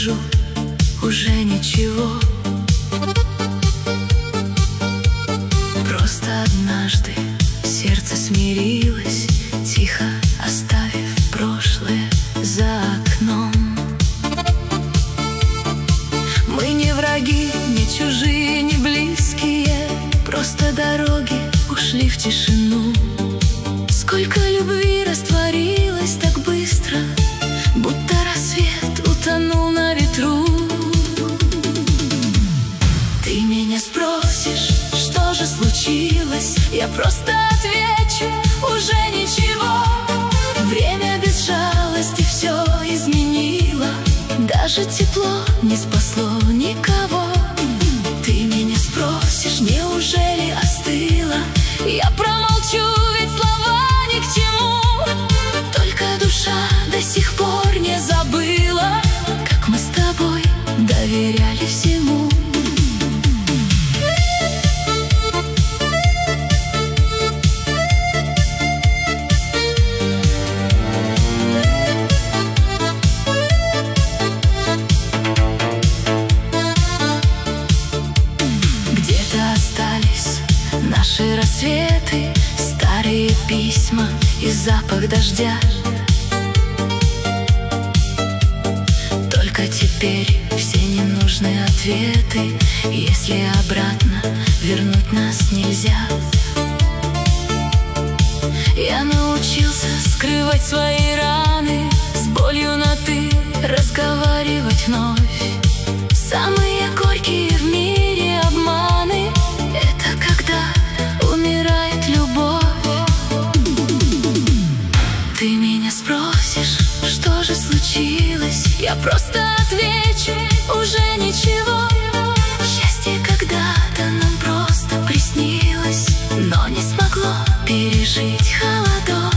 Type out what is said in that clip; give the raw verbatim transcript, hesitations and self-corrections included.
скажу уже ничего. Просто однажды сердце смирилось, тихо оставив прошлое за окном. Мы не враги, не чужие, не близкие, просто дороги ушли в тишину. Сколько любви растворилось так быстро, будто рассвет утонул на ветру. Ты меня спросишь, что же случилось? Я просто отвечу, уже ничего. Время без жалости все изменило, даже тепло не спасло никого. Ты меня спросишь, неужели остыла? Я промолчу, ведь слова ни к чему. Только душа до сих пор не забыла, как мы с тобой доверяли всему. Наши рассветы, старые письма и запах дождя. Только теперь все ненужные ответы, если обратно вернуть нас нельзя. Я научился скрывать свои раны, с болью на «ты» разговаривать вновь. Самые горькие в мире обманы — это когда умирает любовь. Ты меня спросишь, что же случилось? Я просто отвечу, уже ничего. Счастье когда-то нам просто приснилось, но не смогло пережить холодов.